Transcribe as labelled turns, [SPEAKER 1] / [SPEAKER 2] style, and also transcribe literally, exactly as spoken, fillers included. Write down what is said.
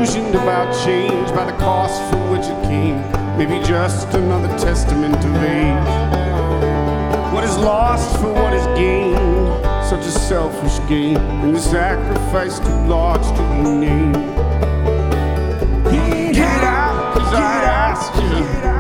[SPEAKER 1] disillusioned about change, by the cost from which it came. Maybe just another testament of age. What is lost for what is gained? Such a selfish game, and the sacrifice too large to be named. Get out, 'cause I asked you.